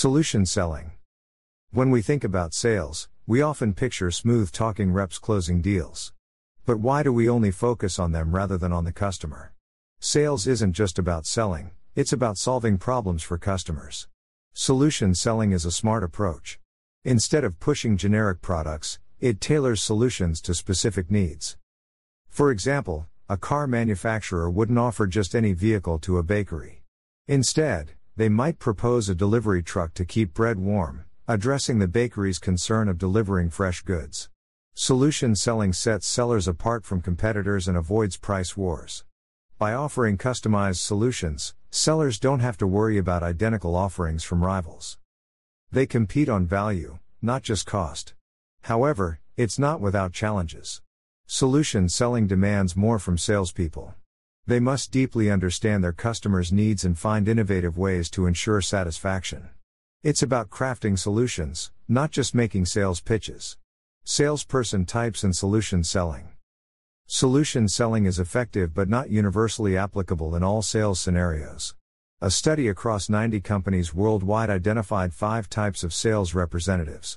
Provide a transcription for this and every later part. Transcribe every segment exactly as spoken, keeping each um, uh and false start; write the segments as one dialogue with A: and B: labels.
A: Solution selling. When we think about sales, we often picture smooth-talking reps closing deals. But why do we only focus on them rather than on the customer? Sales isn't just about selling, it's about solving problems for customers. Solution selling is a smart approach. Instead of pushing generic products, it tailors solutions to specific needs. For example, a car manufacturer wouldn't offer just any vehicle to a bakery. Instead, they might propose a delivery truck to keep bread warm, addressing the bakery's concern of delivering fresh goods. Solution selling sets sellers apart from competitors and avoids price wars. By offering customized solutions, sellers don't have to worry about identical offerings from rivals. They compete on value, not just cost. However, it's not without challenges. Solution selling demands more from salespeople. They must deeply understand their customers' needs and find innovative ways to ensure satisfaction. It's about crafting solutions, not just making sales pitches. Salesperson types and solution selling. Solution selling is effective but not universally applicable in all sales scenarios. A study across ninety companies worldwide identified five types of sales representatives.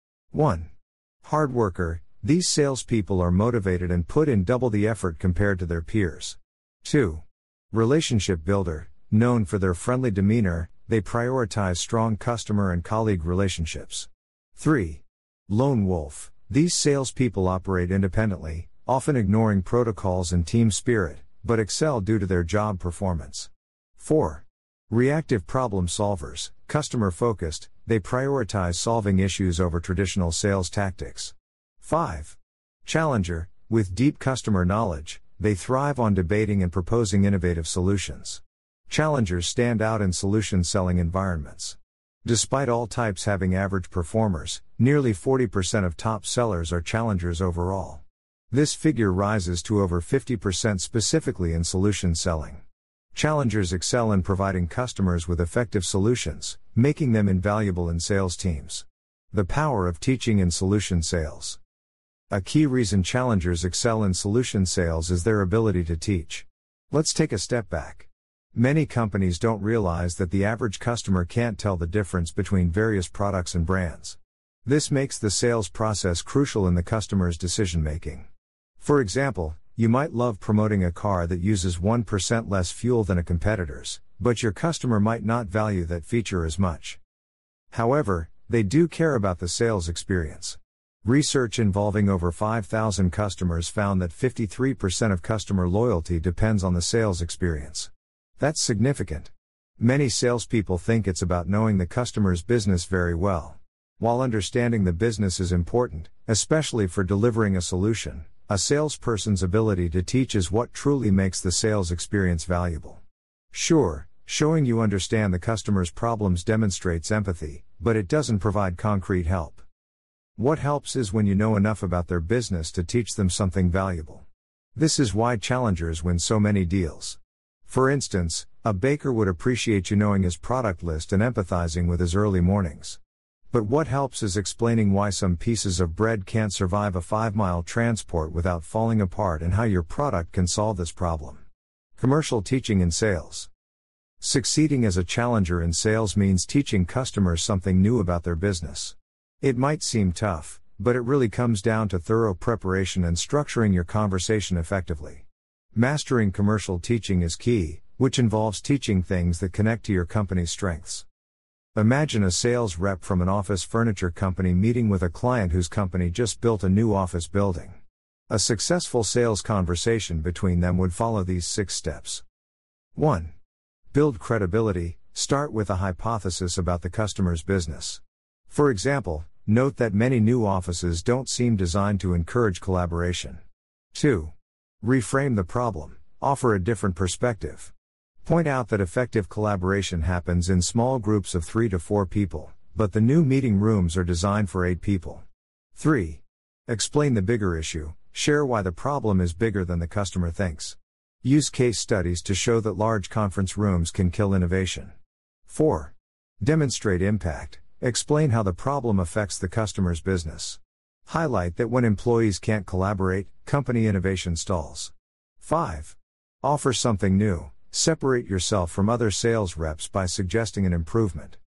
A: one. Hard worker. These salespeople are motivated and put in double the effort compared to their peers. two. Relationship builder. Known for their friendly demeanor, they prioritize strong customer and colleague relationships. three. Lone wolf. These salespeople operate independently, often ignoring protocols and team spirit, but excel due to their job performance. four. Reactive problem solvers. Customer focused, they prioritize solving issues over traditional sales tactics. five. Challenger. With deep customer knowledge, they thrive on debating and proposing innovative solutions. Challengers stand out in solution selling environments. Despite all types having average performers, nearly forty percent of top sellers are challengers overall. This figure rises to over fifty percent specifically in solution selling. Challengers excel in providing customers with effective solutions, making them invaluable in sales teams. The power of teaching in solution sales. A key reason challengers excel in solution sales is their ability to teach. Let's take a step back. Many companies don't realize that the average customer can't tell the difference between various products and brands. This makes the sales process crucial in the customer's decision-making. For example, you might love promoting a car that uses one percent less fuel than a competitor's, but your customer might not value that feature as much. However, they do care about the sales experience. Research involving over five thousand customers found that fifty-three percent of customer loyalty depends on the sales experience. That's significant. Many salespeople think it's about knowing the customer's business very well. While understanding the business is important, especially for delivering a solution, a salesperson's ability to teach is what truly makes the sales experience valuable. Sure, showing you understand the customer's problems demonstrates empathy, but it doesn't provide concrete help. What helps is when you know enough about their business to teach them something valuable. This is why challengers win so many deals. For instance, a baker would appreciate you knowing his product list and empathizing with his early mornings. But what helps is explaining why some pieces of bread can't survive a five-mile transport without falling apart and how your product can solve this problem. Commercial teaching in sales. Succeeding as a challenger in sales means teaching customers something new about their business. It might seem tough, but it really comes down to thorough preparation and structuring your conversation effectively. Mastering commercial teaching is key, which involves teaching things that connect to your company's strengths. Imagine a sales rep from an office furniture company meeting with a client whose company just built a new office building. A successful sales conversation between them would follow these six steps. one. Build credibility. Start with a hypothesis about the customer's business. For example, note that many new offices don't seem designed to encourage collaboration. two. Reframe the problem. Offer a different perspective. Point out that effective collaboration happens in small groups of three to four people, but the new meeting rooms are designed for eight people. three. Explain the bigger issue. Share why the problem is bigger than the customer thinks. Use case studies to show that large conference rooms can kill innovation. four. Demonstrate impact. Explain how the problem affects the customer's business. Highlight that when employees can't collaborate, company innovation stalls. five. Offer something new. Separate yourself from other sales reps by suggesting an improvement.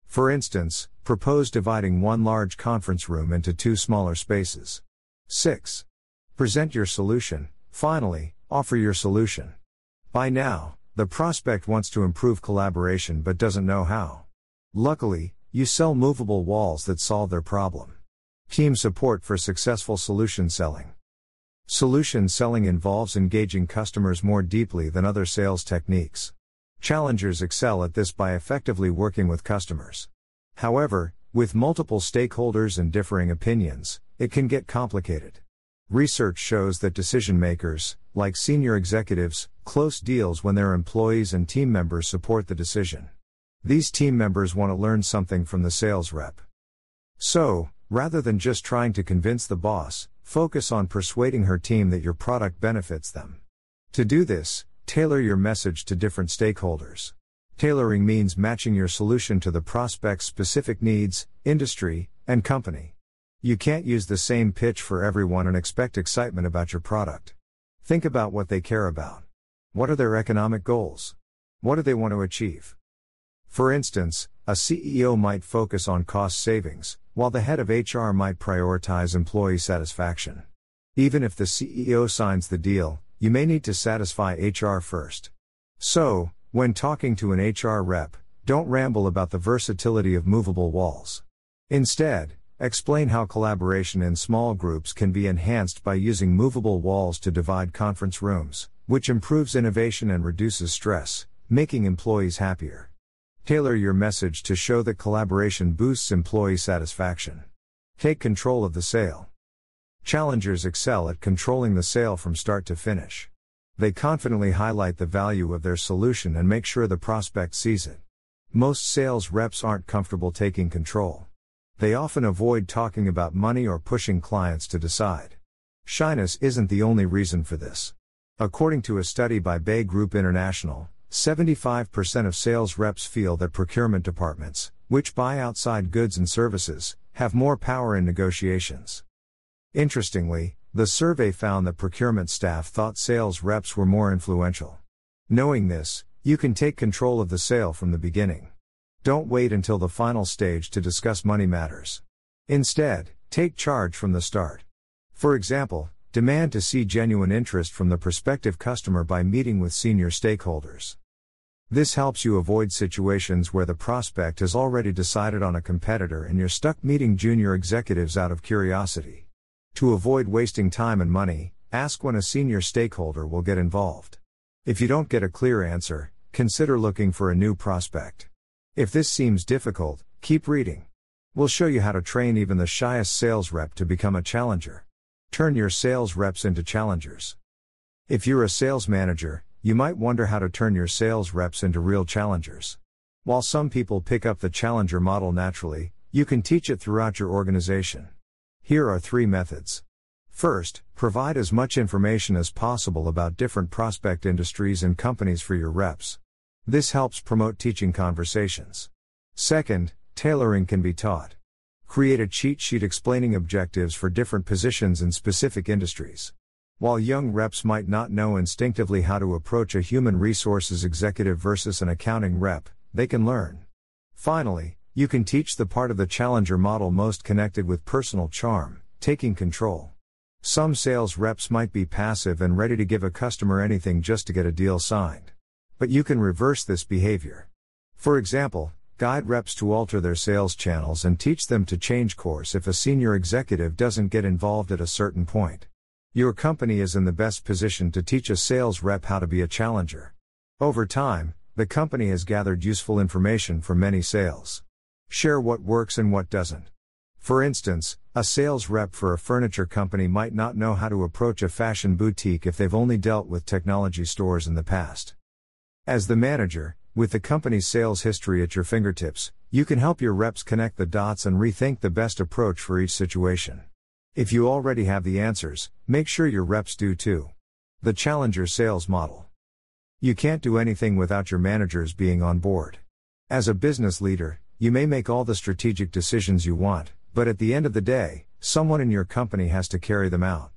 A: For instance, propose dividing one large conference room into two smaller spaces. six. Present your solution. Finally, offer your solution. By now, the prospect wants to improve collaboration but doesn't know how. Luckily, you sell movable walls that solve their problem. Team support for successful solution selling. Solution selling involves engaging customers more deeply than other sales techniques. Challengers excel at this by effectively working with customers. However, with multiple stakeholders and differing opinions, it can get complicated. Research shows that decision makers, like senior executives, close deals when their employees and team members support the decision. These team members want to learn something from the sales rep. So, rather than just trying to convince the boss, focus on persuading her team that your product benefits them. To do this, tailor your message to different stakeholders. Tailoring means matching your solution to the prospect's specific needs, industry, and company. You can't use the same pitch for everyone and expect excitement about your product. Think about what they care about. What are their economic goals? What do they want to achieve? For instance, a C E O might focus on cost savings, while the head of H R might prioritize employee satisfaction. Even if the C E O signs the deal, you may need to satisfy H R first. So, when talking to an H R rep, don't ramble about the versatility of movable walls. Instead, explain how collaboration in small groups can be enhanced by using movable walls to divide conference rooms, which improves innovation and reduces stress, making employees happier. Tailor your message to show that collaboration boosts employee satisfaction. Take control of the sale. Challengers excel at controlling the sale from start to finish. They confidently highlight the value of their solution and make sure the prospect sees it. Most sales reps aren't comfortable taking control. They often avoid talking about money or pushing clients to decide. Shyness isn't the only reason for this. According to a study by Bay Group International, seventy-five percent of sales reps feel that procurement departments, which buy outside goods and services, have more power in negotiations. Interestingly, the survey found that procurement staff thought sales reps were more influential. Knowing this, you can take control of the sale from the beginning. Don't wait until the final stage to discuss money matters. Instead, take charge from the start. For example, demand to see genuine interest from the prospective customer by meeting with senior stakeholders. This helps you avoid situations where the prospect has already decided on a competitor and you're stuck meeting junior executives out of curiosity. To avoid wasting time and money, ask when a senior stakeholder will get involved. If you don't get a clear answer, consider looking for a new prospect. If this seems difficult, keep reading. We'll show you how to train even the shyest sales rep to become a challenger. Turn your sales reps into challengers. If you're a sales manager, you might wonder how to turn your sales reps into real challengers. While some people pick up the challenger model naturally, you can teach it throughout your organization. Here are three methods. First, provide as much information as possible about different prospect industries and companies for your reps. This helps promote teaching conversations. Second, tailoring can be taught. Create a cheat sheet explaining objectives for different positions in specific industries. While young reps might not know instinctively how to approach a human resources executive versus an accounting rep, they can learn. Finally, you can teach the part of the challenger model most connected with personal charm, taking control. Some sales reps might be passive and ready to give a customer anything just to get a deal signed. But you can reverse this behavior. For example, guide reps to alter their sales channels and teach them to change course if a senior executive doesn't get involved at a certain point. Your company is in the best position to teach a sales rep how to be a challenger. Over time, the company has gathered useful information from many sales. Share what works and what doesn't. For instance, a sales rep for a furniture company might not know how to approach a fashion boutique if they've only dealt with technology stores in the past. As the manager, with the company's sales history at your fingertips, you can help your reps connect the dots and rethink the best approach for each situation. If you already have the answers, make sure your reps do too. The Challenger Sales Model. You can't do anything without your managers being on board. As a business leader, you may make all the strategic decisions you want, but at the end of the day, someone in your company has to carry them out.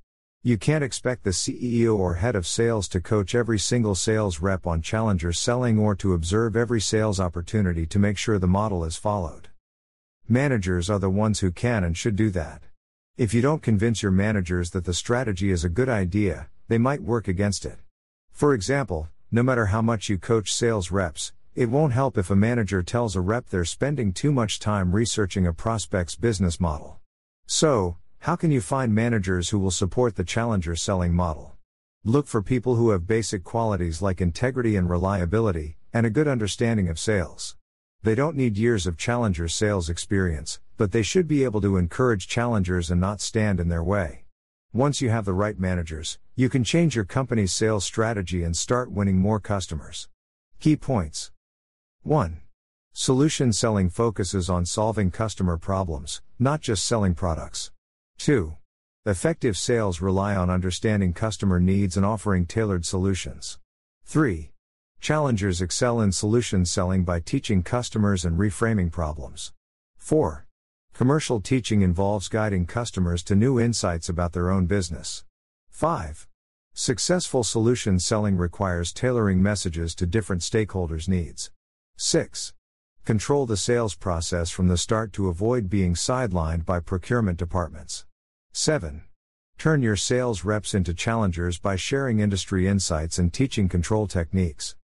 A: You can't expect the C E O or head of sales to coach every single sales rep on challenger selling or to observe every sales opportunity to make sure the model is followed. Managers are the ones who can and should do that. If you don't convince your managers that the strategy is a good idea, they might work against it. For example, no matter how much you coach sales reps, it won't help if a manager tells a rep they're spending too much time researching a prospect's business model. So, how can you find managers who will support the challenger selling model? Look for people who have basic qualities like integrity and reliability, and a good understanding of sales. They don't need years of challenger sales experience, but they should be able to encourage challengers and not stand in their way. Once you have the right managers, you can change your company's sales strategy and start winning more customers. Key points. one. Solution selling focuses on solving customer problems, not just selling products. two. Effective sales rely on understanding customer needs and offering tailored solutions. three. Challengers excel in solution selling by teaching customers and reframing problems. four. Commercial teaching involves guiding customers to new insights about their own business. five. Successful solution selling requires tailoring messages to different stakeholders' needs. six. Control the sales process from the start to avoid being sidelined by procurement departments. seven. Turn your sales reps into challengers by sharing industry insights and teaching control techniques.